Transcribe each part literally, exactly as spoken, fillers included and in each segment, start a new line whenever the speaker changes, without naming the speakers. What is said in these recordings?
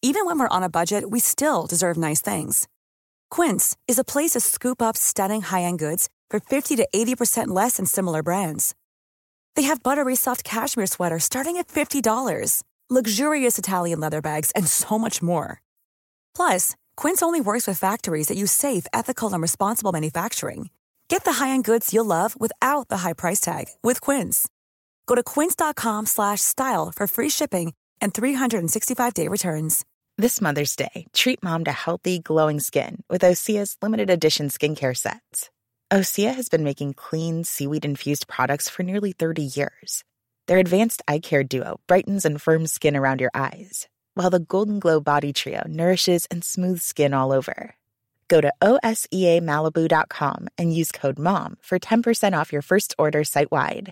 Even when we're on a budget, we still deserve nice things. Quince is a place to scoop up stunning high-end goods for fifty to eighty percent less than similar brands. They have buttery soft cashmere sweaters starting at fifty dollars, luxurious Italian leather bags, and so much more. Plus, Quince only works with factories that use safe, ethical, and responsible manufacturing. Get the high-end goods you'll love without the high price tag with Quince. Go to quince.com slash style for free shipping and three sixty-five day returns.
This Mother's Day, treat mom to healthy, glowing skin with Osea's limited edition skincare sets. Osea has been making clean, seaweed-infused products for nearly thirty years. Their advanced eye care duo brightens and firms skin around your eyes, while the Golden Glow Body Trio nourishes and smooths skin all over. Go to O S E A Malibu dot com and use code MOM for ten percent off your first order site-wide.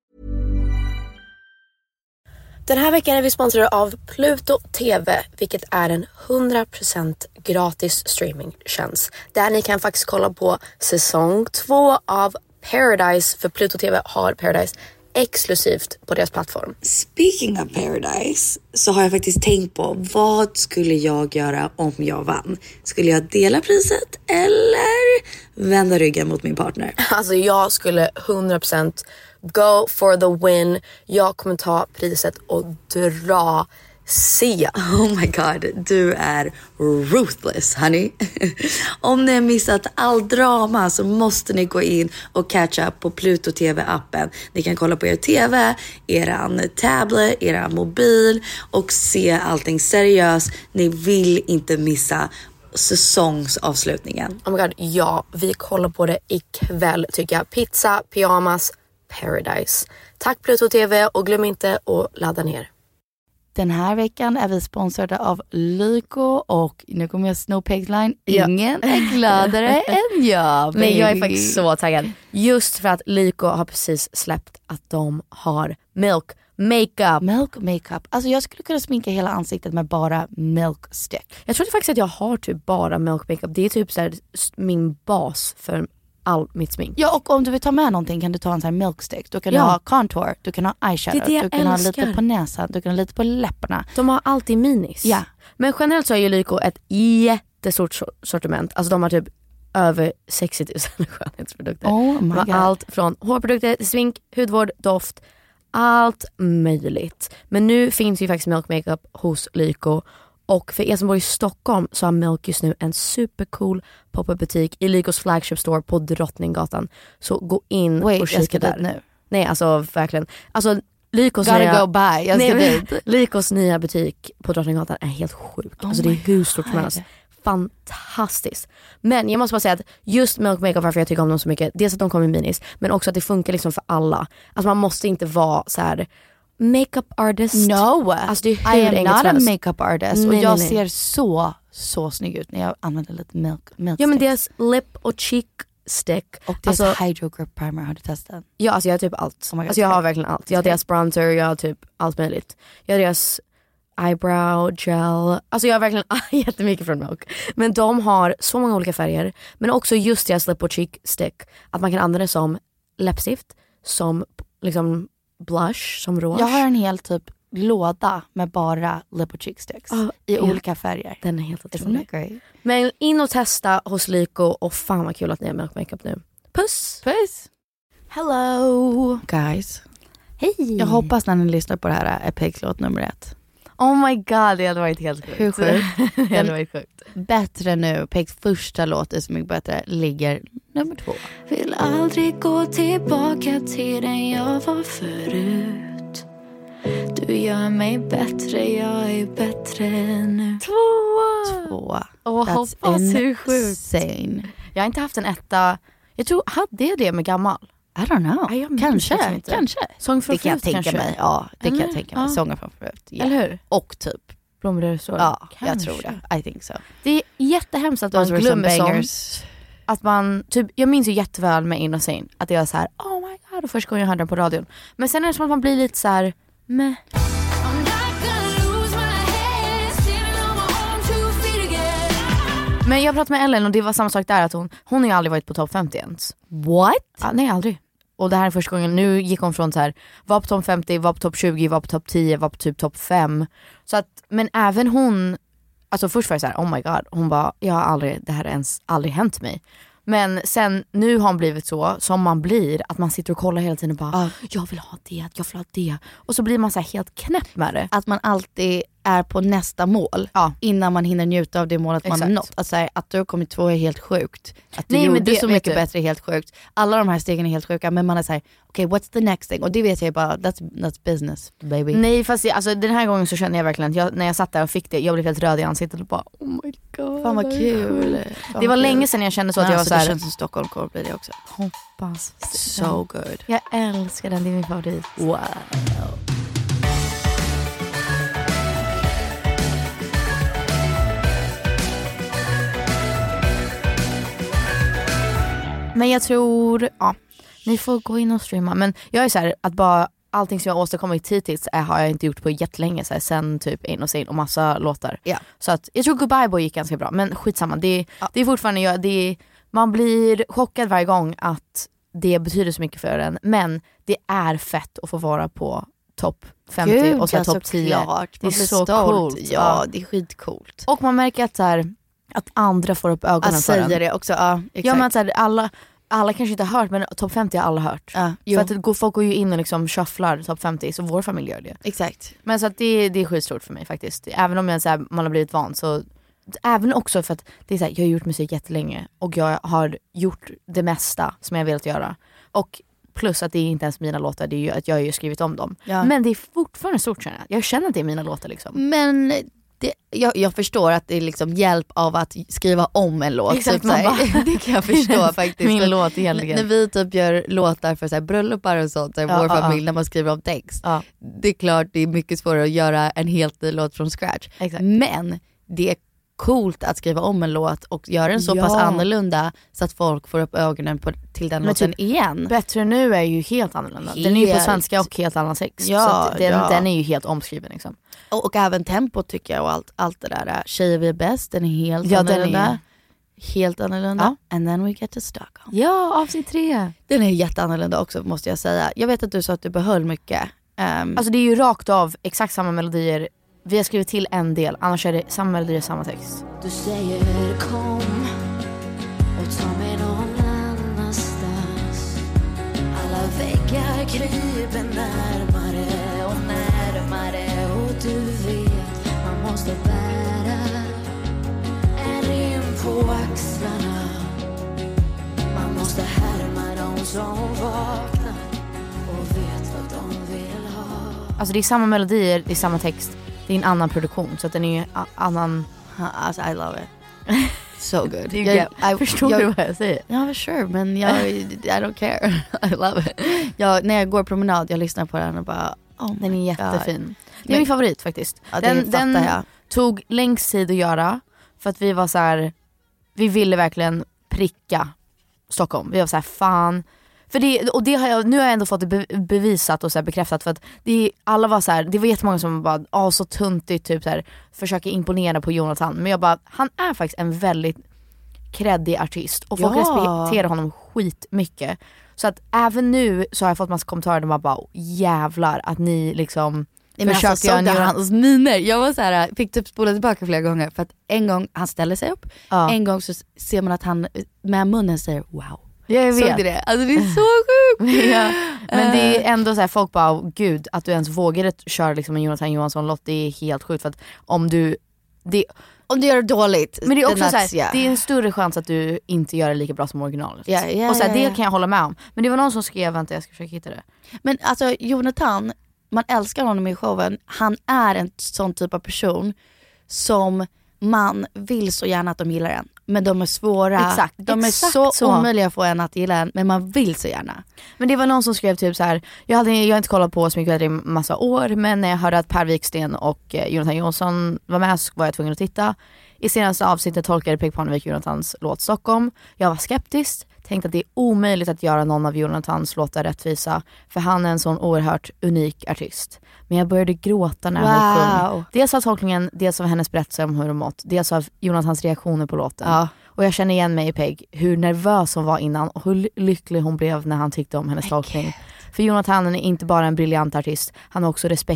Den här veckan är vi sponsrade av Pluto T V, vilket är en hundra procent gratis streamingtjänst. Där ni kan faktiskt kolla på säsong två av Paradise, för Pluto T V har Paradise exklusivt på deras plattform.
Speaking of Paradise så har jag faktiskt tänkt på vad skulle jag göra om jag vann? Skulle jag dela priset eller vända ryggen mot min partner?
Alltså jag skulle hundra procent go for the win. Jag kommer ta priset och dra Sia.
Oh my god, du är ruthless, honey. Om ni har missat all drama så måste ni gå in och catch up på Pluto T V-appen. Ni kan kolla på er T V, eran tablet, eran mobil och se allting seriöst. Ni vill inte missa säsongsavslutningen.
Oh my god, ja, vi kollar på det ikväll tycker jag. Pizza, pyjamas, Paradise. Tack Pluto T V och glöm inte att ladda ner.
Den här veckan är vi sponsrade av Lyko och nu kommer jag sno Pegline. Ingen ja. är gladare än jag.
Men jag är faktiskt så taggad. Just för att Lyko har precis släppt att de har milk makeup.
Milk makeup. Alltså jag skulle kunna sminka hela ansiktet med bara milk stick.
Jag tror faktiskt att jag har typ bara milk makeup. Det är typ så här min bas för all mitt smink.
Ja, och om du vill ta med någonting kan du ta en sån här milk stick. Du kan ja. ha contour, du kan ha eyeshadow,
det det
du kan älskar. ha lite på näsan, du kan ha lite på läpparna.
De har alltid minis.
Ja.
Men generellt så är ju Lyko ett jättestort sortiment. Alltså de har typ över sextio tusen skönhetsprodukter.
Oh my God.
Allt från hårprodukter, smink, hudvård, doft, allt möjligt. Men nu finns ju faktiskt milk makeup hos Lyko. Och för er som bor i Stockholm så har Milk just nu en supercool pop-up butik i Lykos flagship store på Drottninggatan. Så gå in
Wait,
och kika där.
Nu.
Nej, alltså verkligen. Alltså Lykos
Gotta
nya,
go by. Jag ska
nej, Lykos nya butik på Drottninggatan är helt sjuk.
Oh
alltså det är hur stort som helst. Fantastiskt. Men jag måste bara säga att just Milk Makeup, varför jag tycker om dem så mycket, dels att de kommer i minis, men också att det funkar liksom för alla. Alltså man måste inte vara så här makeup artist.
No,
alltså det är hur
I am not a
helst.
makeup artist.
Nej,
och jag
nej, nej.
ser så, så snygg ut när jag använder lite milk, milk
Ja men
stick.
deras lip och cheek stick.
Och deras
alltså,
hydro grip primer, har du testat?
Ja alltså jag har typ allt.
Oh my God,
alltså jag har verkligen allt. Jag har deras bronzer, jag har typ allt möjligt. Jag har deras eyebrow gel. Alltså jag har verkligen jättemycket från Milk. Men de har så många olika färger. Men också just deras lip och cheek stick. Att man kan använda det som läppstift, som liksom blush, som rouge.
Jag har en hel typ låda med bara lip och cheek sticks
oh,
i
ja.
olika färger.
Den är helt otrolig.
Men
Men in och testa hos Lyko, och fan vad kul att ni har Milk Makeup nu. Puss!
Puss!
Hello!
Guys,
hej!
jag hoppas när ni lyssnar på det här är Pegs låt nummer ett.
Oh my god, det hade varit helt sjukt.
Hur sjukt?
Det hade varit sjukt.
Bättre nu, Pegs första låt är så mycket bättre, ligger nummer två.
Vill aldrig gå tillbaka till den jag var förut. Du gör mig bättre, jag är bättre nu.
Tvåa!
Tvåa.
Åh,
That's
hoppas hur sjukt.
insane.
Jag har inte haft en etta. Jag tror, hade jag det med gammal?
I don't know.
Nej, jag minns
kanske,
liksom inte.
kanske.
Sång från
Det kan jag
förut,
tänka
kanske.
mig. Ja, det
Eller?
kan jag tänka mig.
Ja.
Sånger från förut. Ja.
Eller hur?
Och typ.
Blommor så.
Ja, jag
Kanske.
tror det. I think so.
Det är jättehemskt att
Those
man
were some
glömmer
bangers.
sånt. Att man, typ, jag minns ju jätteväl med Innocent att jag var så här, oh my god, och första gången jag hörde den på radion. Men sen är det som att man blir lite så här, meh. Men jag pratade med Ellen och det var samma sak där, att hon, hon har ju aldrig varit på topp femtio ens.
What?
Ja, nej, aldrig. Och det här är första gången, nu gick hon från så här, var på topp femtio, var på topp tjugo, var på topp tio, var på typ topp fem. Så att, men även hon alltså först var det så här, oh my god. Hon bara, jag har aldrig, det här har ens aldrig hänt mig. Men sen nu har hon blivit så som man blir, att man sitter och kollar hela tiden och bara, ah. jag vill ha det, jag vill ha det. Och så blir man så här helt knäpp med det.
Att man alltid är på nästa mål
ja.
innan man hinner njuta av det målet
Exakt.
man har nått. Alltså, att du har kommit två är helt sjukt. Att du
Nej,
gjorde
men det,
så mycket
du.
bättre är helt sjukt. Alla de här stegen är helt sjuka, men man är såhär, okej, okay, what's the next thing? Och det vet jag bara, that's, that's business, baby.
Nej, fast jag, alltså, den här gången så kände jag verkligen att jag, när jag satt där och fick det, jag blev helt röd i ansiktet och bara, oh my god.
Fan vad kul. Fan
det var
kul.
länge sedan jag kände så att
men
jag
alltså,
var så här.
det känns som Stockholm kommer bli det också.
Hoppas.
So good.
Jag älskar den, det är min favorit.
Wow.
Men jag tror, ja, ni får gå in och streama. Men jag är så här, att bara allting som jag åstadkommit hittills är, har jag inte gjort på jättelänge. Så här, sen typ In och Sin och massa låtar.
Ja.
Så att jag tror Goodbye Boy gick ganska bra. Men skitsamma, det, ja. det är fortfarande, jag, det är, man blir chockad varje gång att det betyder så mycket för en. Men det är fett att få vara på topp femtio Gud, och så
ja,
topp tio.
Klart.
Det är så
stolt.
coolt.
Ja,
ja,
det är skitcoolt.
Och man märker att, så här, att andra får upp ögonen
att
för en.
säga det också, ja, exakt.
Ja, men att, så här, alla... Alla kanske inte har hört, men topp femtio har alla hört.
Ja,
för att det går, folk går ju in och liksom shufflar topp femtio, så vår familj gör det.
Exakt.
Men så att det, det är skitstort för mig faktiskt. Även om jag, så här, man har blivit van, så även också för att det är så här, jag har gjort musik jättelänge och jag har gjort det mesta som jag velat göra. Och plus att det är inte ens mina låtar, det är ju att jag har ju skrivit om dem. Ja. Men det är fortfarande stort, känner jag. Jag känner att det är mina låtar liksom.
Men det, jag, jag förstår att det är liksom hjälp av att skriva om en låt.
Exakt,
typ, bara, det kan jag förstå faktiskt.
Min låt egentligen.
När vi typ gör låtar för så här, bröllopar och sånt, så här, ja, vår ja, familj, ja. När man skriver om text. Ja. Det är klart det är mycket svårare att göra en helt ny låt från scratch.
Exakt.
Men det är coolt att skriva om en låt och göra den så ja. pass annorlunda så att folk får upp ögonen på, till den men låten typ, igen.
Bättre nu är ju helt annorlunda. Helt. Den är ju på svenska och helt annan text.
Ja,
så att den,
ja.
den är ju helt omskriven liksom.
Och, och även tempo tycker jag och allt, allt det där. Tjejer vi är bäst, den är helt
ja,
annorlunda.
Den är...
Helt annorlunda. Ja. And then we get to Stockholm.
Ja, avsnitt tre.
Den är jätteannorlunda också, måste jag säga. Jag vet att du sa att du behöll mycket. Um,
alltså det är ju rakt av exakt samma melodier. Vi har skrivit till en del, annars är det samma melodier, samma text.
Du säger kom och ta mig någon annanstans. Alla väggar kryper närmare och närmare. Och du vet, man måste bära en rim på axlarna. Man måste härma de som vaknar och vet vad de vill ha.
Alltså det är samma melodier, det är samma text. Det är en annan produktion, så att den är ju annan.
Alltså, I love it. So good.
jag, jag, jag förstår jag, du vad jag säger?
Ja, yeah, sure, men jag, I don't care. I love it. Jag, när jag går promenad, jag lyssnar på den och bara, oh
den är jättefin.
God.
Det är men, min favorit faktiskt.
Ja,
den den
jag.
tog längst tid att göra för att vi var så här, vi ville verkligen pricka Stockholm. Vi var så här, fan. För det, och det har jag, nu har jag ändå fått det bevisat och så här bekräftat, för att det, alla var så här, det var jättemånga som bara, ah, så tuntigt typ så här, försöker imponera på Jonathan, men jag bara, han är faktiskt en väldigt kreddig artist och folk ja. respekterar honom skitmycket. Så att även nu så har jag fått massa kommentarer där man bara, jävlar att ni liksom
Nej, men alltså, såg hans miner. Jag var så här, fick typ spola tillbaka flera gånger, för att en gång han ställer sig upp, ja. en gång så ser man att han med munnen säger wow.
Jag vet.
Såg det? Alltså det är så sjukt.
Ja. Men det är ändå så här, folk bara, gud att du ens vågade köra liksom en Jonathan Johansson-låt, det är helt sjukt, för att om du det,
om du gör det dåligt.
Men det är också så här,
yeah.
det är en större chans att du inte gör det lika bra som originalet.
Yeah, yeah,
och så här,
yeah,
det
yeah.
kan jag hålla med om. Men det var någon som skrev, vänta jag ska försöka hitta det.
Men alltså Jonathan, man älskar honom i showen. Han är en sån typ av person som man vill så gärna att de gillar en. Men de är svåra.
Exakt,
de är
exakt
så,
så
omöjliga att få en att gilla en, men man vill så gärna.
Men det var någon som skrev typ så här, jag hade jag har inte kollat på så mycket i massa år, men när jag hörde att Per Wiksten och Jonathan Jonsson var med så var jag tvungen att titta. I senaste avsnittet tolkade Peg Parnevik Jonathans låt Stockholm. Jag var skeptisk, tänkte att det är omöjligt att göra någon av Jonathans låtar rättvisa, för han är en sån oerhört unik artist. Men jag började gråta när
wow.
hon sjöng. Dels av tolkningen, dels av hennes berättelse om hur hon mått, dels av Jonathans reaktioner på låten.
Ja.
Och jag känner igen mig i Peg, hur nervös hon var innan och hur lycklig hon blev när han tyckte om hennes tolkning. För Jonathan är inte bara en briljant artist, han har också respekt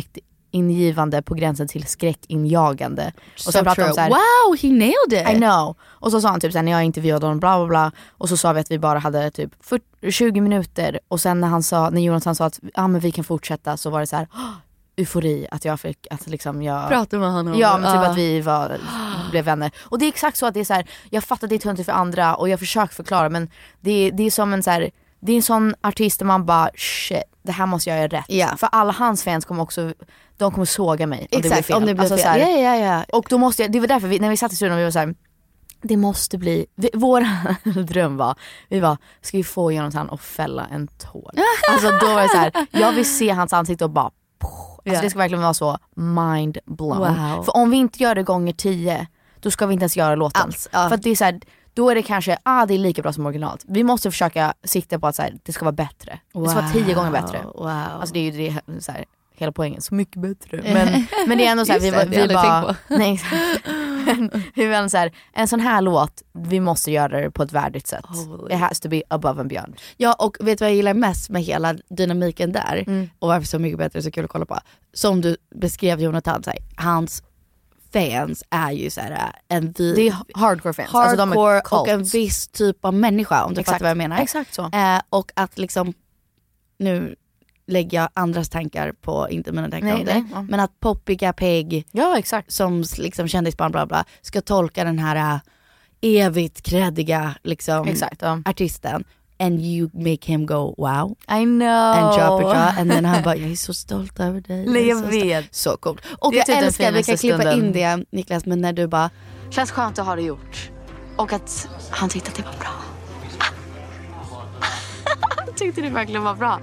ingivande på gränsen till skräckinjagande. Och
So
sen pratade de så här,
wow, he nailed it.
I know. Och så sa han typ så här, när jag intervjuade honom bla bla bla, och så sa vi att vi bara hade typ fyrtio, tjugo minuter, och sen när han sa, när Jonathan sa att ja, men vi kan fortsätta, så var det så här eufori att jag fick att liksom jag
Prata med honom.
Ja, men typ
uh.
att vi var, blev vänner. Och det är exakt så att det är så här, jag fattar det är töntigt för andra och jag försöker förklara, men det, det är som en så här, det är en sån artist där man bara shit, det här måste jag göra rätt.
Yeah.
För alla hans fans kommer också, de kommer såga mig om
Exakt,
det blir fel.
om det blir
alltså,
fel.
Så här,
ja, ja, ja.
Och då måste jag, det var därför vi, när vi satt i studion och vi var så här, det måste bli, vi, vår dröm var, vi var, ska vi få Jonathan att fälla en tår? Alltså då var det så här, jag vill se hans ansikte och bara alltså yeah. Det ska verkligen vara så mind blown.
Wow.
För om vi inte gör det gånger tio, då ska vi inte ens göra låten.
Alls, ja.
För att det är så här, då är det kanske, ah det är lika bra som originalt. Vi måste försöka sikta på att så här, det ska vara bättre. Wow. Det ska vara tio gånger bättre.
Wow.
Alltså det är ju det så här, hela poängen, så mycket bättre. Men, men det är ändå så här, vi,
det,
vi, vi bara nej, vi var så här, en sån här låt, vi måste göra det på ett värdigt sätt. Holy. It has to be above and beyond.
Ja, och vet du vad jag gillar mest med hela dynamiken där,
mm.
och varför så mycket bättre, så kul att kolla på, som du beskrev Jonathan, så här, hans fans är ju så här, en vi,
det är hardcore fans,
hardcore
alltså de är cult.
Och en viss typ av människa, om du
Exakt.
fattar vad jag menar.
Exakt så.
Eh, och att liksom, nu lägger jag andras tankar på, inte mina tankar
nej,
om det,
nej, ja.
men att poppiga Peg,
ja, exakt.
som liksom kändisbarn bla bla, ska tolka den här uh, evigt kreddiga liksom,
exakt, ja.
artisten, and you make him go wow,
I know,
and drop it, and then han bara, jag är så stolt över dig.
Nej, jag
så
vet.
Så cool. Och
det är
jag
typ den
älskar, vi kan
finaste
klippa
stunden.
in det, Niklas, men när du bara,
känns skönt att ha det gjort. Och att han tyckte att det var bra. Han tyckte det verkligen var bra.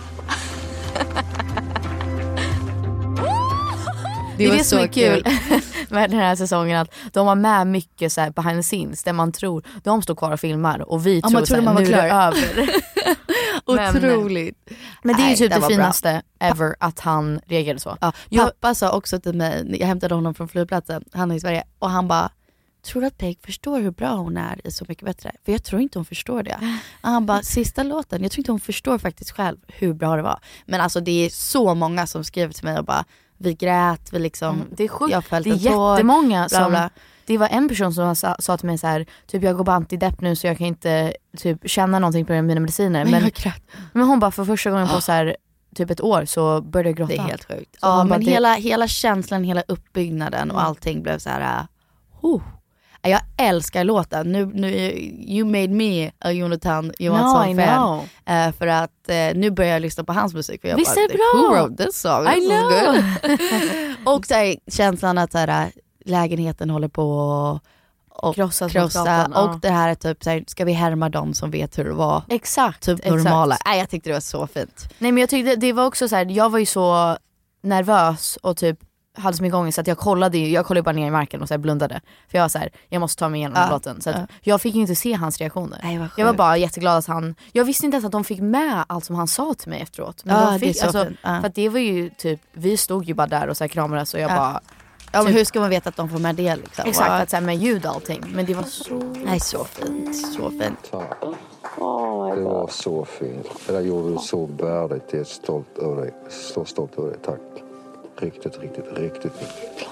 Det,
det
är
var
det som
så
är kul med den här säsongen, att de har med mycket så här behind the scenes där man tror, de står kvar och filmar och vi
ja,
tror
så här,
man var
nu
klar.
är det
över.
Otroligt.
Men, men det är ju
Nej,
typ
det
det,
var
finaste bra. Ever att han reagerade så.
Ja, pappa jag, sa också till mig, jag hämtade honom från flygplatsen, han är i Sverige, och han bara, tror du att Peg förstår hur bra hon är i Så mycket bättre? För jag tror inte hon förstår det. Och han bara, sista låten, jag tror inte hon förstår faktiskt själv hur bra det var. Men alltså det är så många som skriver till mig och bara, vi grät, vi liksom,
mm, det är sjukt.
jag följde
det är
tår,
jättemånga
bla, bla.
som, det var en person som sa, sa till mig så här, typ jag går bara antidepp nu så jag kan inte typ känna någonting på mina mediciner. Men, men hon bara, för första gången på så här typ ett år så började jag gråta.
Det är helt sjukt.
Så
Ja, men
bara,
hela, hela känslan, hela uppbyggnaden och allting blev så här. Uh, jag älskar låten. Nu, nu, you made me a Jonathan Johansson-fan.
No,
uh, för att uh, nu börjar jag lyssna på hans musik. För jag
visst
bara,
är det bra?
Who wrote this song?
I
This is
know.
good. Och så här, känslan att så här, lägenheten håller på och
krossa,
krossa. Och det här är typ så här, ska vi härma dem som vet hur det var?
Exakt.
Typ
exakt.
normala. Nej, jag tyckte det var så fint.
Nej, men jag tyckte det var också så här, jag var ju så nervös och typ hade så mycket ångest så att jag kollade ju, jag kollade bara ner i marken och så här blundade. För jag var så här, jag måste ta mig igenom
ja,
låten. Så att
ja.
jag fick ju inte se hans reaktioner.
Nej, vad
jag var bara jätteglad att han, jag visste inte ens att de fick med allt som han sa till mig efteråt. Men
ja,
de fick,
det är så
alltså,
fint. Ja.
för att det var ju typ, vi stod ju bara där och så här kramades och jag
ja.
bara
Ja, men
typ,
hur ska man veta att de får med det liksom?
exakt, att så här, med ljud och allting. Men det var så...
Nej, så fint, så fint.
Det var så fint. Det där gjorde du så värdigt. Jag är stolt över dig. Så stolt över dig. Tack. Riktigt, riktigt, riktigt riktigt.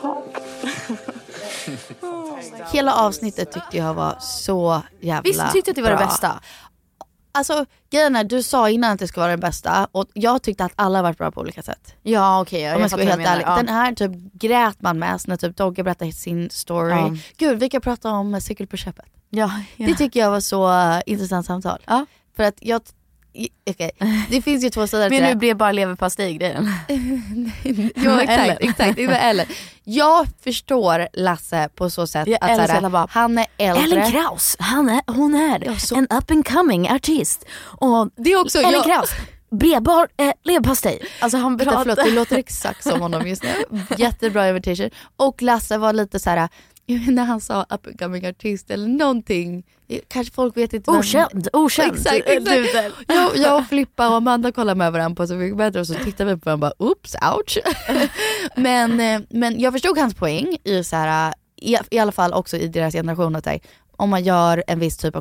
Hela avsnittet tyckte jag var så jävla
Visst tyckte att det var
bra.
det bästa?
Alltså grejen är, du sa innan att det ska vara det bästa, och jag tyckte att alla varit bra på olika sätt.
Ja, okej. Okay,
om man ska vara helt ärlig.
Ja.
Den här typ grät man med när typ Dogge berättade sin story.
Ja.
Gud, vi kan prata om cykel på köpet.
Ja, ja.
Det tycker jag var så uh, intressant samtal.
Ja.
För att jag, okej, okay. Det finns ju två sidor till
men
det.
nu blev bara leverpastej-grejen.
Ja, exakt,
eller.
exakt. Eller. Jag förstår Lasse på så sätt
jag
att såhär,
bara,
han är äldre.
Ellen Kraus, han är, hon är ja, så... en up and coming artist. Och
det är också
Ellen
jag...
Kraus, bredbar eh, leverpastej. Alltså han
Vänta, förlåt, det låter exakt som honom just nu. Jättebra invitation. Och Lasse var lite så här, när han sa up and coming artist eller någonting, kanske folk vet inte.
Okänd, okänd.
Exakt, exakt. Jag, jag och Flippa och Amanda kollade med varandra på Så mycket bättre, och så tittade vi på varandra och bara, oops, ouch. men, men jag förstod hans poäng i så här, i, i alla fall också i deras generation, att om man gör en viss typ av kon-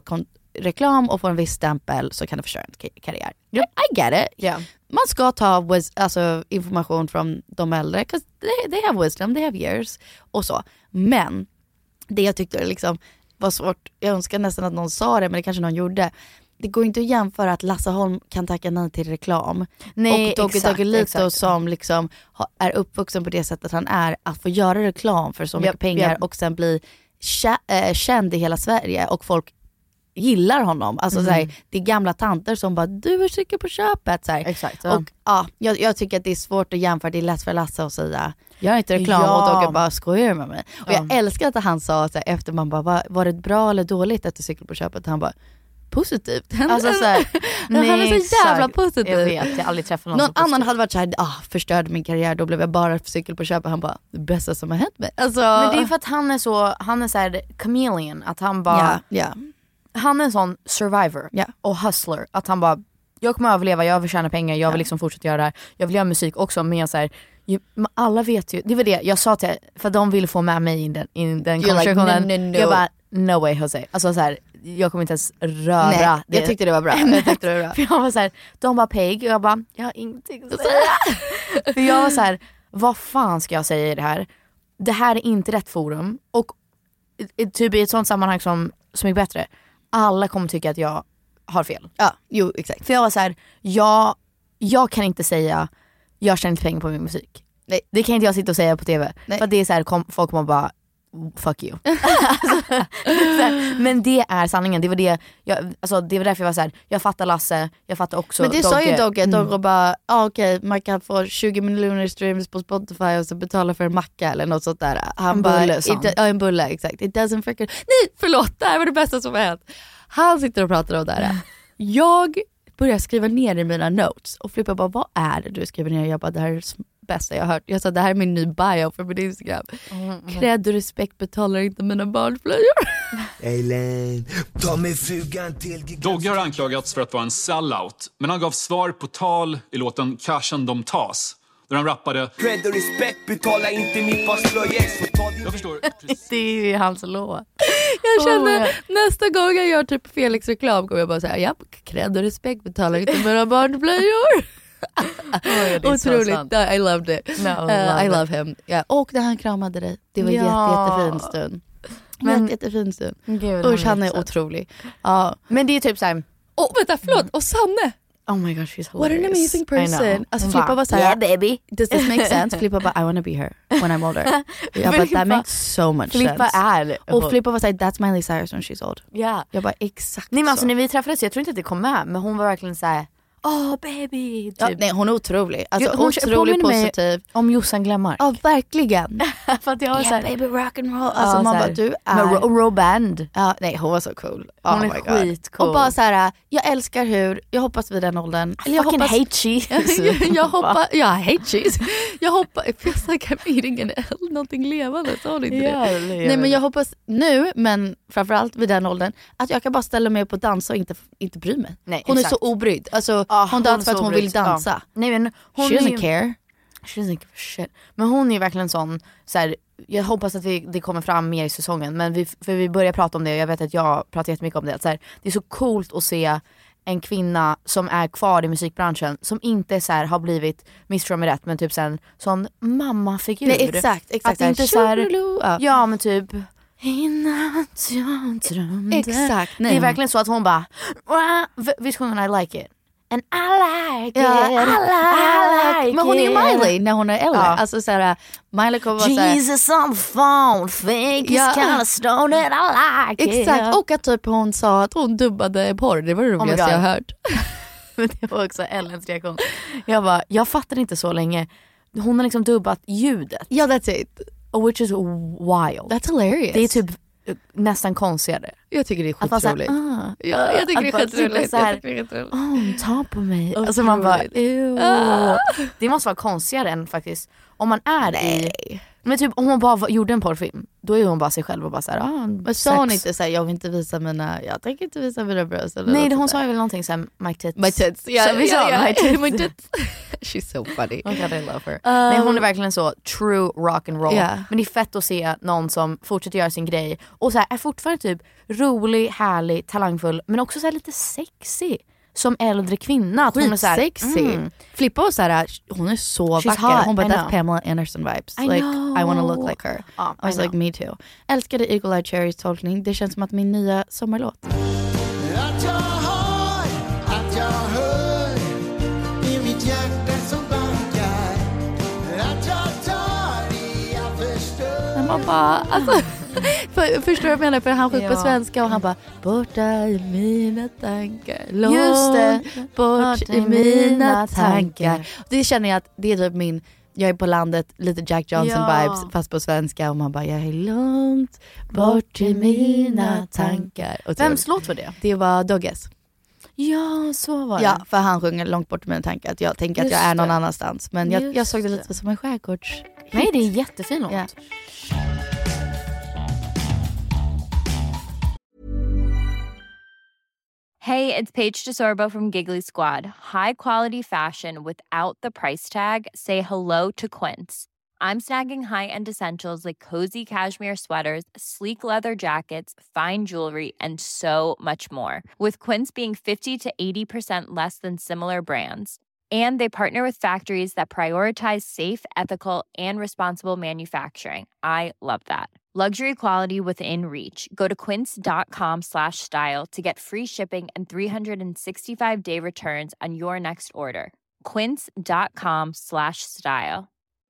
reklam och får en viss stämpel så kan det förstöra en karriär. I, I get it.
Yeah.
Man ska ta wis- alltså, information från de äldre. Cause they, they have wisdom, they have years. Och så. Men det jag tyckte liksom var svårt, jag önskar nästan att någon sa det, men det kanske någon gjorde. Det går inte att jämföra att Lasse Holm kan tacka nej till reklam.
Nej,
och Doggy
exakt,
Doggelito
exakt.
som liksom har, är uppvuxen på det sättet han är, att få göra reklam för så mycket
Yep,
pengar
yep.
och sen bli kä- äh, känd i hela Sverige och folk gillar honom. Alltså
Mm.
såhär, det är gamla tanter som bara, du är cykel på köpet. Såhär.
Exakt. Ja.
Och ja, jag, jag tycker att det är svårt att jämföra. Det är lätt för Lasse att säga, gör inte reklam.
Ja.
Och Dogge bara, skojar med mig. Och
Ja.
jag älskar att han sa såhär, efter man bara, var, var det bra eller dåligt att du cykel på köpet? Han bara, positivt.
Alltså såhär,
Nej, han är så
exakt.
jävla positiv.
Jag vet, jag har aldrig träffat någon,
Någon
som
annan
positiv.
hade varit såhär, ah, förstörde min karriär, då blev jag bara cykel på köpet. Han bara, det bästa som har hänt mig. Alltså,
Men det är för att han är så, han är så här chameleon, att han bara,
ja, ja.
han är en sån survivor
Ja.
och hustler, att han bara, jag kommer överleva, jag vill tjäna pengar, jag vill liksom fortsätta göra det här, jag vill göra musik också, men jag så här, ju, men alla vet ju, det var det jag sa till, för de ville få med mig i den, i den
You're
konversationen.
like, no, no, no.
Jag bara, no way Jose, alltså så här, jag kommer inte ens röra
Nej,
det.
jag tyckte det var bra. Jag tyckte det var bra.
För jag var så här, de bara Peg, och jag bara, jag har ingenting att säga. För jag var så här, vad fan ska jag säga i det här? Det här är inte rätt forum. Och i- typ i ett sånt sammanhang som Så mycket bättre, alla kommer tycka att jag har fel.
Ja, jo exakt.
För jag var så här, jag, jag kan inte säga, jag tjänar inte pengar på min musik.
Nej.
Det kan inte jag sitta och säga på tv.
Nej.
För det är så här, kom, folk kommer bara, fuck you. Alltså, så här, men det är sanningen. Det var, det, jag, alltså, det var därför jag var så här, jag fattar Lasse, jag fattar också
Men det sa ju Dogge,
Mm.
Dogge bara, ah, okej, okay, man kan få tjugo miljoner streams på Spotify och så betala för en macka eller något sånt där. Han
En
bara,
bulle, sa han.
it, ja, en bulle, exakt. It doesn't freaking... Nej, förlåt, det här var det bästa som har hänt. Han sitter och pratar om det här. Jag börjar skriva ner i mina notes och Flippa bara, vad är det du skriver ner? Jag bara, det här är det bästa jag har hört. Jag sa, det här är min ny bio för min Instagram.
Mm.
Cred och respekt betalar inte mina barnflöjor.
Eileen, ta mig frugan till...
Dogge har anklagats för att vara en sellout, men han gav svar på tal i låten Cashen de tas, där han rappade
Cred och respekt betalar inte min barnflöjor, så ta din...
Jag förstår.
Det är ju hans låt.
Jag känner
Oh,
nästa gång jag gör typ Felix reklam kommer jag bara säga, ja, cred och respekt betalar inte mina barnflöjor.
Oh,
Otroligt, I loved it.
No,
Uh,
love
I
it.
love him. Yeah. Och när han kramade dig, det var
Ja.
jätte, jättefin stund.
Men-
Jätte, jättefin stund.
Gud,
Usch, han är
så-
otrolig. Ja.
Men det är typ såhär,
Åh, vänta, förlåt. Och Sanne,
oh my gosh, she's
what an
hilarious.
amazing
I know.
person. Alltså
Hon
Flippa
bara,
var såhär,
yeah baby.
does this make sense? Flippa bara, I wanna be her when I'm older. Jag bara,
Filippa-
that makes so much
Flippa
sense.
är
Och Flippa var såhär, that's Miley Cyrus when she's old.
ja.
Jag bara, exakt
Nej men alltså
så.
när vi träffades, jag tror inte att det kom med, men hon var verkligen såhär, oh baby typ.
Ja, nej, hon är otrolig. Alltså,
Hon
otroligt
påminner mig
positiv.
om Jossan Glemmar.
Ja, verkligen.
För att jag var
Yeah,
såhär,
baby rock'n'roll.
ja,
Alltså man
så här,
bara, du
med
är...
ro- Roband.
Ja, nej, hon var så cool. Oh
Hon är
my God.
skitcool.
Och bara så här, jag älskar hur, jag hoppas vid den åldern. Eller jag
Fucking
hoppas,
hate cheese.
jag hoppas, ja, hate cheese. Jag hoppas, jag snackar med ingen eld, någonting levande, sa hon inte det?
Ja, det
Nej men jag hoppas nu, men framförallt vid den åldern, att jag kan bara ställa mig upp och dansa och inte, inte bry mig.
Nej,
hon
exakt.
är så obrydd. Alltså,
Ja,
hon dansar för
är
att
så
hon vill
obrydd.
dansa.
Ja. Nej, men hon
She
är
doesn't
ju-
care.
She doesn't give a shit. Men hon är verkligen sån, så här, jag hoppas att vi, det kommer fram mer i säsongen, men vi, för vi börjar prata om det, jag vet att jag pratar jättemycket om det, att så här, det är så coolt att se en kvinna som är kvar i musikbranschen, som inte så här, har blivit, missförstå mig rätt, men typ så här, en sån mammafigur.
Nej exakt, exakt.
Att inte så här,
ja.
ja men typ innan jag drömde.
Exakt, nej.
Det är verkligen så att hon bara, "Wah." Visst sjunger hon I like it? And I like
Ja,
it, I like, I like
men hon är ju
it.
Miley när hon är äldre.
Ja.
Alltså såhär, Miley kommer vara såhär,
Jesus on the phone, think
Ja.
it's kinda stoned, I like it.
exakt, och att typ hon sa att hon dubbade porr, det var det roligaste
God.
jag har hört.
Men det var också Ellens reaktion. Jag bara, jag fattar inte så länge. Hon har liksom dubbat ljudet.
Ja, that's it.
Which is wild.
That's hilarious.
Det är typ eh, nästan konstigare.
jag tycker det är
Att man såhär,
skitroligt.
ah,
Ja, jag tycker det är
att bara
skitroligt.
så här,
Jag tycker det är skitroligt.
oh, ta på mig. Alltså man bara,
Otroligt.
ew.
Ah.
Det måste vara konstigare än faktiskt, om man är i, Men typ om hon bara var, gjorde en porrfilm, då är hon bara sig själv och bara såhär, ah,
men sa hon inte såhär, jag vill inte visa mina, jag tänker inte visa mina bröst eller
nej,
något
hon
sånt
sa väl någonting såhär, my tits.
My tits, ja,
så vi
ja,
sa
ja,
my tits.
my tits. She's so funny.
Oh God, I love her.
Uh,
nej, hon är verkligen så true rock and roll.
Yeah.
Men det är fett att se någon som fortsätter göra sin grej och så här, är fortfarande typ rolig, härlig, talangfull, men också så här lite sexy. Som äldre kvinna. Att hon är så här,
sexy. Mm. Flippa och så här, hon är så
She's
vacker.
hot,
hon bara,
I
that's
know.
Pamela Anderson vibes.
I
like
know.
I want to look like her.
Oh,
I was
I
like, me too. Älskade Eagle Eye Cherrys tolkning. Det känns som att min nya sommarlåt.
Att jag har, att jag hör i mitt hjärta som bankar. Att jag tar i, jag förstör.
Men man bara, alltså, för, förstår du vad jag menar? För han sjunger
Ja.
på svenska och han bara, borta i mina tankar. Långt
Just det.
bort i mina tankar. Det känner jag att det är typ min, jag är på landet, lite Jack Johnson
Ja.
vibes fast på svenska och man bara, jag är långt bort i mina tankar. Och
Vems låt var det?
Det var Dogges.
Ja, så var det.
Ja, för han sjunger långt bort i mina tankar. Att jag tänker
Just
att jag är någon
det.
annanstans. Men jag,
Just
jag såg det lite
det.
som en skärgårds.
Nej, det är en jättefin låt.
Ja.
Hey, it's Paige DeSorbo from Giggly Squad. High quality fashion without the price tag. Say hello to Quince. I'm snagging high-end essentials like cozy cashmere sweaters, sleek leather jackets, fine jewelry, and so much more. With Quince being fifty to eighty percent less than similar brands. And they partner with factories that prioritize safe, ethical, and responsible manufacturing. I love that. Luxury quality within reach. Go to quince.com slash style to get free shipping and three sixty-five day returns on your next order. Quince.com slash style.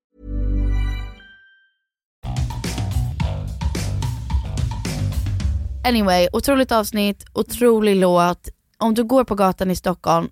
Anyway, otroligt avsnitt, otrolig låt. Om du går på gatan i Stockholm,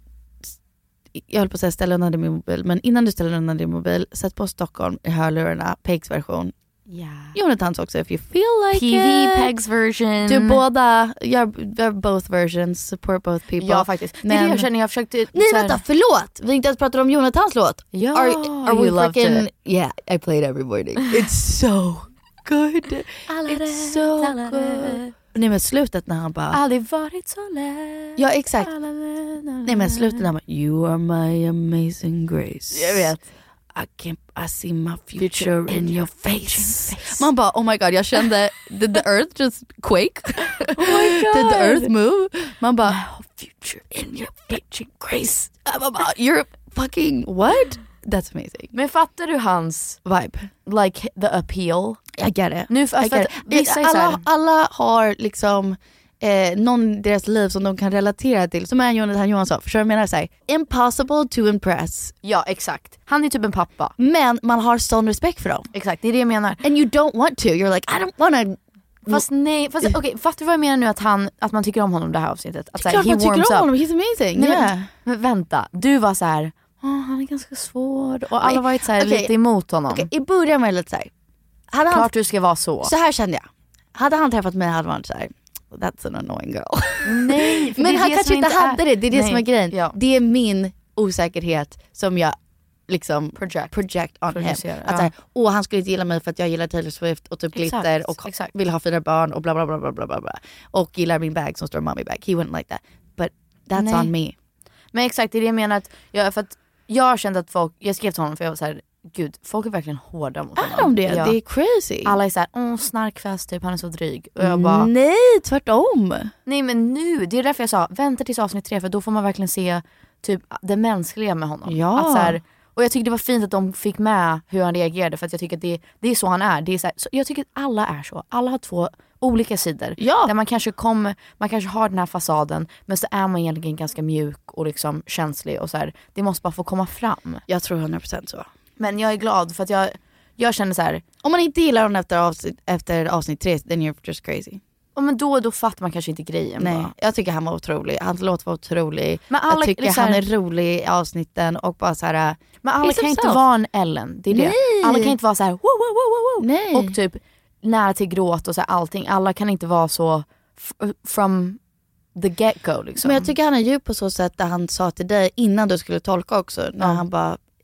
jag höll på att säga ställa undan din mobil, men innan du ställer undan din mobil, sätt på Stockholm i hörlurarna, Pegs version.
Yeah.
Jonathans också, if you feel like
P V
it.
Pegs version.
Du båda, gör, gör both versions, support both people.
Ja, faktiskt. Det är det jag känner, jag försökte...
Nej,
så här-
vänta, förlåt! Vi har inte ens pratat om Jonathans låt.
Ja,
are, are we
you loved
freaking...
it.
Yeah, I play it every morning. It's so good. It's so good. Nej, men slutet när han bara...
Aldrig varit så lätt.
Ja, exakt. Nej, men slutet när han bara, you are my amazing grace.
Jag vet.
I can't, I see my future in your face. Man bara, oh my god, jag kände, did the earth just quake?
Oh my god.
Did the earth move? Man bara, future in your future grace. Man bara, you're fucking, what? That's amazing.
Men fattar du hans
vibe?
Like the appeal?
I get it.
Nu, för,
I
för
get
att
it.
vissa är så här-
alla, alla har liksom eh, någon i deras liv som de kan relatera till. Som är Jonathan Johansson. Förstår du vad jag menar? Så här, impossible to impress.
Ja, exakt. Han är typ en pappa.
Men man har sån respekt för dem.
Exakt, det är det jag menar.
And you don't want to. You're like, I don't wanna.
Fast nej, fast, okej, okay, fattar du vad jag menar nu att, han, att man tycker om honom det här avsnittet? Att,
Det är klart man tycker om honom, he's amazing.
Nej,
yeah.
men, men vänta, du var så här. Oh, han är ganska svår. Och alla
Nej,
har varit så här
okay.
lite emot honom.
Okay, i början var det lite så här. Hade
Klart
han,
du ska vara så.
så här kände jag. Hade han träffat mig hade man så här, that's an annoying girl.
Nej, för
men
det är
han
det
kanske
som
inte hade
är.
det. Det är det
Nej.
som är grejen.
Ja.
Det är min osäkerhet som jag liksom
project,
project on him.
Producerar,
Att
ja.
så här, åh, han skulle inte gilla mig för att jag gillar Taylor Swift och typ
Exakt,
glitter och
exakt.
vill ha fyra barn och bla bla bla bla bla bla bla. Och gillar min bag som står mommy bag. He wouldn't like that. But that's
Nej.
on me.
Men exakt, det är det jag menar. Att jag, för att jag kände att folk, jag skrev till honom för jag var så här, gud, folk är verkligen hårda mot honom.
Är de det?
Ja.
Det är crazy.
Alla är såhär, åh snarkfest typ, han är så dryg. Och jag bara,
nej, tvärtom.
nej men nu, det är därför jag sa, vänta tills avsnitt tre för då får man verkligen se typ det mänskliga med honom.
Ja.
Att så här, och jag tycker det var fint att de fick med hur han reagerade för att jag tycker att det, det är så han är. Det är så här, så jag tycker att alla är så. Alla har två olika sidor.
Ja.
Där man kanske, kommer, man kanske har den här fasaden men så är man egentligen ganska mjuk och liksom känslig och så här, det måste bara få komma fram.
Jag tror hundra procent så.
Men jag är glad för att jag, jag känner så här,
Om man inte gillar honom efter avsnitt, efter avsnitt tre, then you're just crazy.
ja, men då, då fattar man kanske inte grejen.
Nej,
bara.
jag tycker han var otrolig. Hans låt var otrolig.
Men alla-
jag tycker
liksom-
han är rolig i avsnitten och bara så här.
Men alla
He's
kan inte
himself.
vara en Ellen. Det är det.
Nej.
Alla kan inte vara så här, wow, wow, wow, wow.
Nej.
Och typ nära till gråt och så här, allting. Alla kan inte vara så f- from the get go liksom.
Men jag tycker han är djup på så sätt där han sa till dig innan du skulle tolka också. När
Ja.
han bara,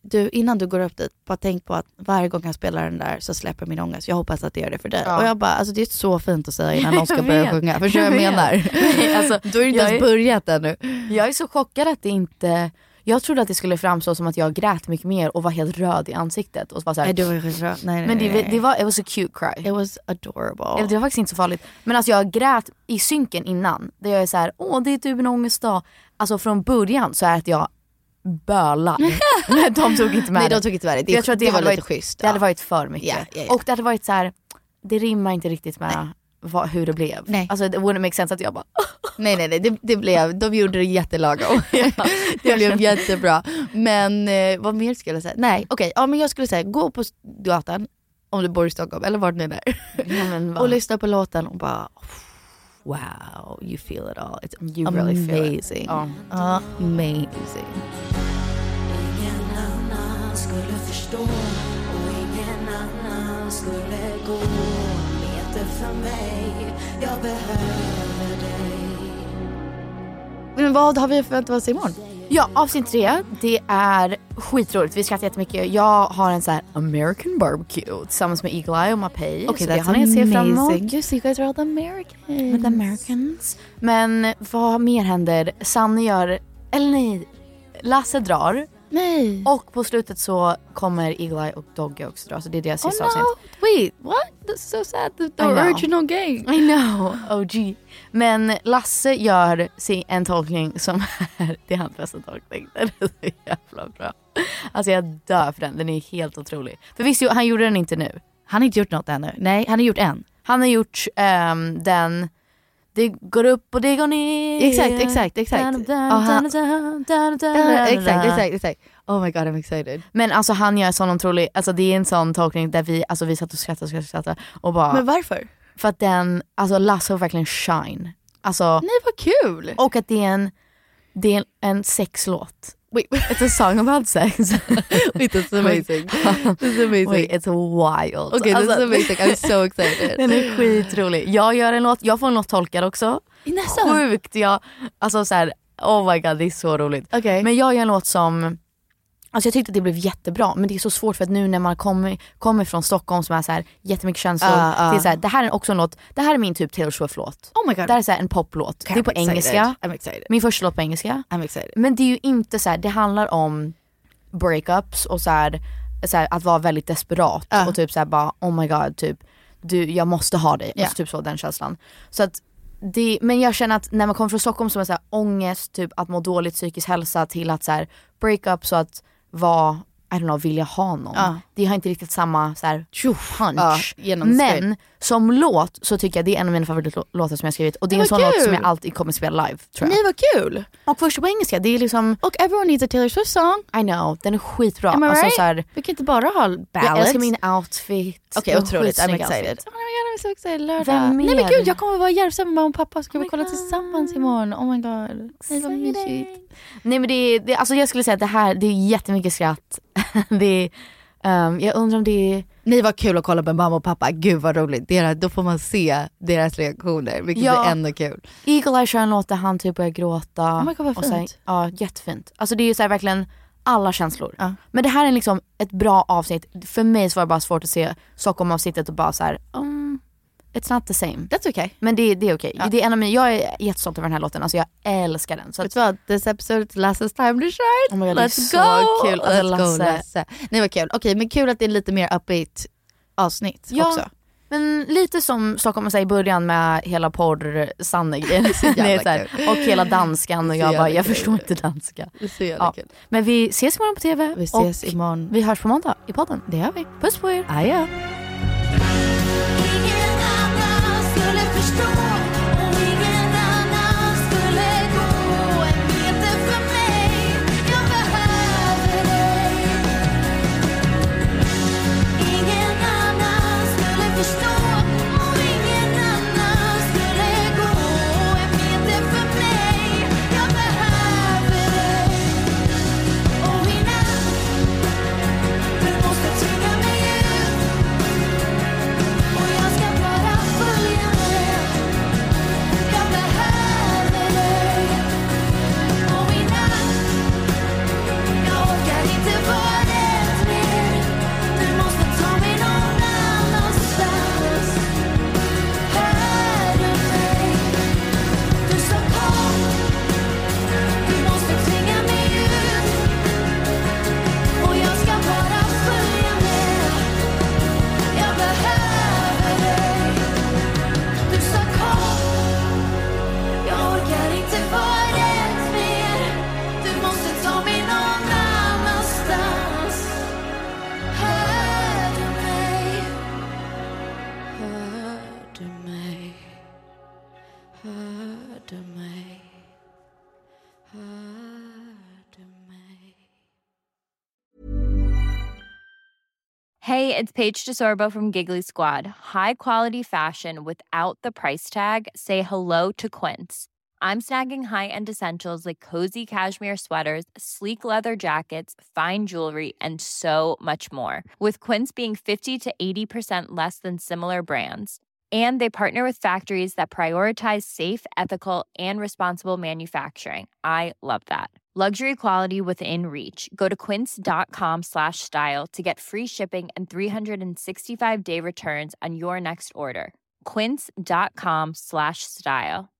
du, innan du går upp dit, bara tänk på att varje gång jag spelar den där så släpper min ångest. Jag hoppas att det gör det för dig.
Ja.
Och jag bara, alltså det är så fint att säga innan någon ska börja sjunga. Förstår
jag
vad jag menar?
Nej, alltså,
du har inte ens
är,
börjat ännu.
Jag är så chockad att det inte... Jag trodde att det skulle framstå som att jag grät mycket mer och var helt röd i ansiktet. Och var så här,
nej, du var helt röd. Nej, nej,
men det,
nej.
det var, it was a cute cry.
It was adorable.
Det var faktiskt inte så farligt. Men alltså jag grät i synken innan. Där jag är så här, åh det är typ en ångestdag. Alltså från början så är att jag bölar. Men de tog inte med
nej,
det.
de tog inte med det. Det,
jag tror att det,
det var
lite
varit, schysst.
Det ja. hade varit för mycket.
Yeah, yeah, yeah.
Och det hade varit så här, det rimmar inte riktigt med vad, hur det blev.
Nej.
Alltså det wouldn't make sense att jag bara...
nej, nej, nej. Det, det blev, de gjorde det jättelagom. ja, det blev jättebra. Men eh, vad mer skulle jag säga? Nej, okej. Okay. Ja, men jag skulle säga, gå på gatan om du bor i Stockholm eller vart ni är där. Ja, men, och lyssna på låten och bara... Wow, you feel it all. It's you really amazing. Feel it. Oh. Amazing.
Ingen annan skulle förstå och ingen annan skulle gå meter för mig. Jag behöver dig.
Men vad har vi förväntat oss imorgon?
Ja, avsnitt tre, det är skitroligt. Vi skrattar jättemycket. Jag har en så här American barbecue tillsammans med Eagle Eye och Mapei.
Okej,
okay, det har ni se fram emot.
Just you guys are all the Americans.
With the Americans. Men vad mer händer? Sanne gör, eller nej, Lasse drar.
Nej.
Och på slutet så kommer Eagle Eye och Dogge också dra. Så det är deras sista
oh, no.
avsnitt.
Wait, what? That's so sad. The, the original gang.
I know, O G. Men Lasse gör en tolkning som är, det är hans bästa tolkning. Den är så jävla bra. Alltså jag dör för den, den är helt otrolig. För visst, han gjorde den inte nu.
Han har inte gjort något ännu. Nej, han har gjort en.
Han har gjort um, den... Det går upp och det går ner.
Exakt, exakt, exakt. Exakt, exakt, exakt. Oh my god, I'm excited.
Men alltså han gör sån otrolig, alltså det är en sån tolkning där vi, alltså vi satt och skrattade och skrattade och bara...
Men varför?
För att den, alltså Lasse har verkligen shine. Alltså...
Nej, vad kul!
Och att det är en, det är en, en sexlåt. Wait, it's a song about sex.
Wait, that's amazing. That's amazing.
Wait, it's wild.
Okay,
alltså,
that's amazing. I'm so excited.
Den är skitrolig. Jag gör en låt, jag får en låt tolkad också.
Nästan.
Sjukt, jag, alltså så här, oh my god, det är så roligt.
Okay.
Men jag gör en låt som, alltså jag tyckte att det blev jättebra, men det är så svårt för att nu när man kommer, kommer från Stockholm som är så här jättemycket känslor, uh, uh. till så här, det här är också en låt, det här är min typ Taylor Swift-låt.
Oh my god.
Det här är så här en poplåt. Okay, det är på
I'm
engelska.
I'm excited.
Min första låt på engelska.
I'm excited.
Men det är ju inte så här, det handlar om breakups och så här, så här att vara väldigt desperat uh. och typ så här bara oh my god, typ du, jag måste ha dig. Yeah. Alltså typ så den känslan. Så att det, men jag känner att när man kommer från Stockholm som är så här ångest, typ att må dåligt, psykisk hälsa, till att så här breakup, så att vara, I don't know, vilja ha någon. Uh. Det har inte riktigt samma så här punch. Uh, men som låt så tycker jag det är en av mina favoritlåtar som jag skrivit. Och det är en sån kul. Låt som jag alltid kommer spela live, tror jag.
Nej, vad kul!
Och först på engelska, det är liksom...
Och everyone needs a Taylor Swift song.
I know, den är skitbra.
Am I
alltså,
right?
så här,
vi kan inte bara ha ballads.
Jag älskar min outfit.
Okej, okay, otroligt. I'm excited. Oh my god, I'm so excited. Lördag. Nej men gud, jag kommer vara i Järvsö med mamma och pappa. Ska oh vi kolla god. Tillsammans imorgon? Oh my god. Nej, vad mysigt.
Nej men det är, det, alltså jag skulle säga att det här, det är jättemycket skratt. det är, um, jag undrar om det är...
Nej, vad kul att kolla med mamma och pappa. Gud vad roligt. Deras, då får man se deras reaktioner, vilket ja. Är ännu kul.
Eagle Eye kör en låt där han typ börjar gråta.
Oh my god, vad fint.
Och så, ja, jättefint. Alltså det är ju så här verkligen alla känslor.
Ja.
Men det här är liksom ett bra avsnitt. För mig så var det bara svårt att se Stockholm-avsnittet och bara så här, um, it's not the same.
That's okay.
Men det, det är okej. Okay. Ja. Det är en av mig, jag är jättestolt över den här låten. Alltså jag älskar den. Så
vet du vad? This episode is Lasse's time to shine.
Oh my god,
let's
det är så
go.
kul. Alltså,
let's
Lasse.
go Lasse. Nej, vad kul. Okej, okay, men kul att det är lite mer upbeat avsnitt
ja.
Också.
Men lite som Stockholm säger i början med hela porr-Sanne-grejen. Och hela danskan. Och jag bara, jag förstår inte danska.
Ja.
Men vi ses imorgon på tv.
Vi ses imorgon.
Vi hörs på måndag i podden.
Det gör vi.
Puss på er.
Aja.
hörde mig, hörde mig.
Hey, it's Paige DeSorbo from Giggly Squad. High quality fashion without the price tag. Say hello to Quince. I'm snagging high-end essentials like cozy cashmere sweaters, sleek leather jackets, fine jewelry, and so much more. With Quince being fifty to eighty percent less than similar brands. And they partner with factories that prioritize safe, ethical, and responsible manufacturing. I love that. Luxury quality within reach. Go to quince.com slash style to get free shipping and three sixty-five day returns on your next order. Quince.com slash style.